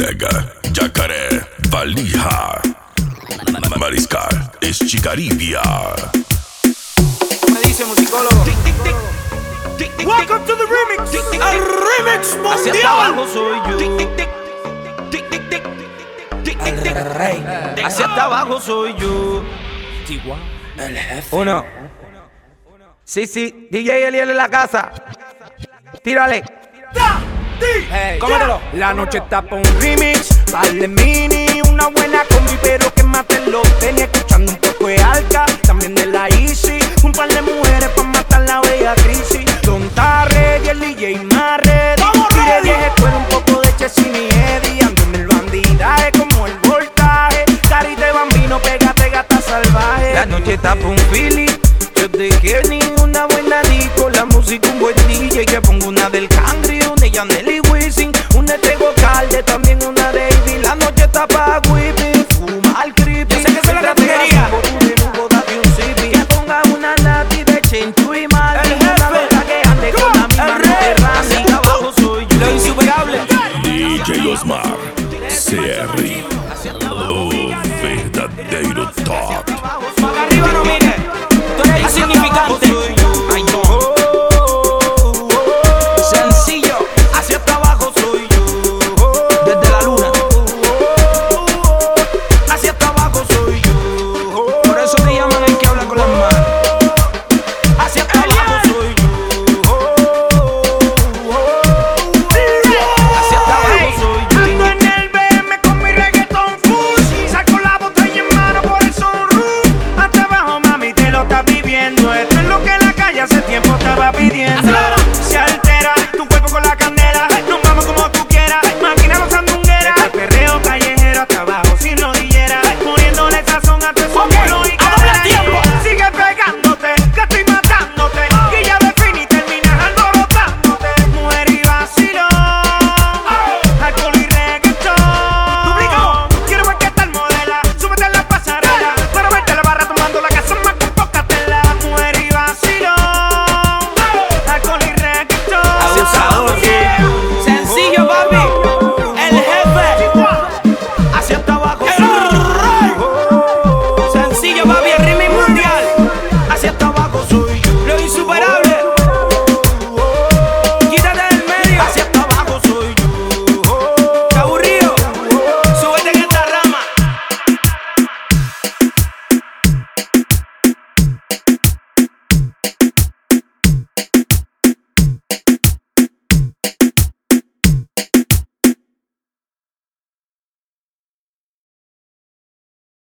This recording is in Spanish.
Bootleg, Yacaré, Valija, Mariscal, Eschicaribia. Me dice musicólogo. Welcome to the remix. El remix Hacia mundial. abajo soy yo. El rey. Hacia abajo soy yo. El jefe. Uno. Sí, DJ Eliel en la casa. Tírale. Hey, Cómetelo. La noche está pa' un remix, vale mini, una buena combi, pero que matenlo. Venía escuchando un poco de Alca, también de la Easy, un par de mujeres pa' matar la bella crisis. Don Tarre y el DJ más ready. Tire 10 escuelas, un poco de Chessy y Eddie. Ando en el bandidaje como el voltaje. Cari de bambino, pégate gata salvaje. La noche está pa' un Philly. Yo de Kenny, una buena disco, la música un buen DJ. Que pongo una del Cangri, una de Yanel y Wisin, una de Tego Calde, también una de